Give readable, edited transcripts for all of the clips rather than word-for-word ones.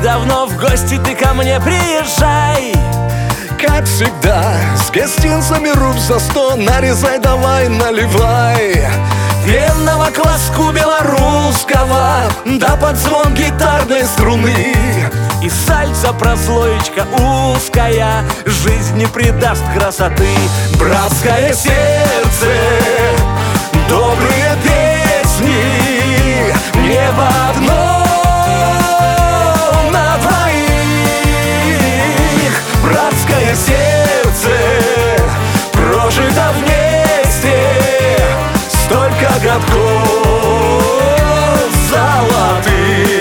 давно в гости ты ко мне приезжай. Как всегда, с гостинцами руб за 100. Нарезай, давай, наливай Пенного кваску белорусского, да под звон гитарной струны. и сальца прослоечка узкая жизнь не придаст красоты. Братское сердце, добрые песни, небо одно на двоих. Братское сердце прожито вместе столько годков золотых.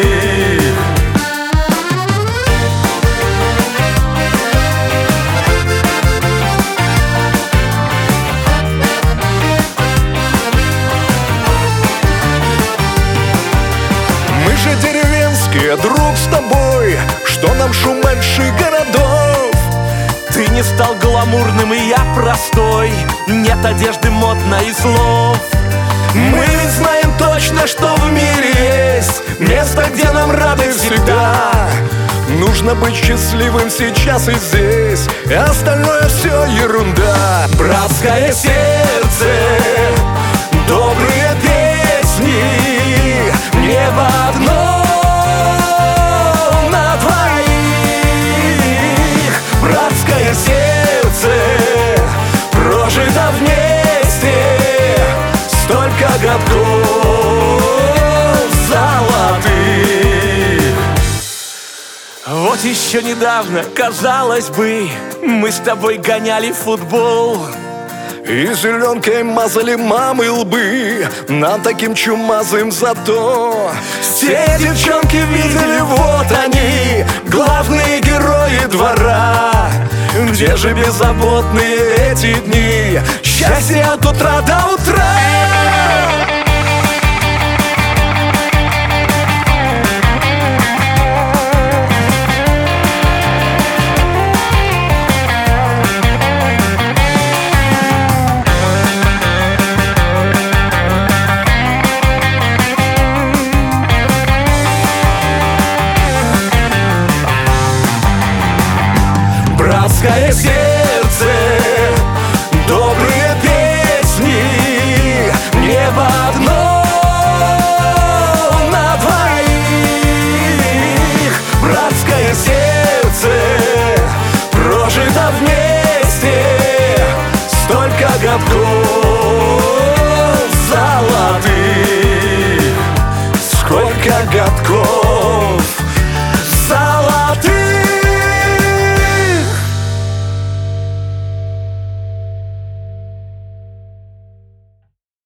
Мы же деревенские, друг с тобой, что нам шум больших городов? Ты не стал гламурным, и я простой, нет одежды модной и слов. Мы ведь знаем точно, что в мире есть место, где нам рады всегда. Нужно быть счастливым сейчас и здесь, и остальное все ерунда. Братское сердце, добрые песни, небо одно на двоих. Братское сердце прожито вместе столько годков золотых. Вот еще недавно, казалось бы, мы с тобой гоняли в футбол, И зеленкой мазали мамы лбы нам таким чумазым зато. Все девчонки видели, вот они, главные герои двора. Где же беззаботные эти дни, счастье от утра до утра? Братское сердце, добрые песни, небо одно на двоих. Братское сердце прожито вместе столько годков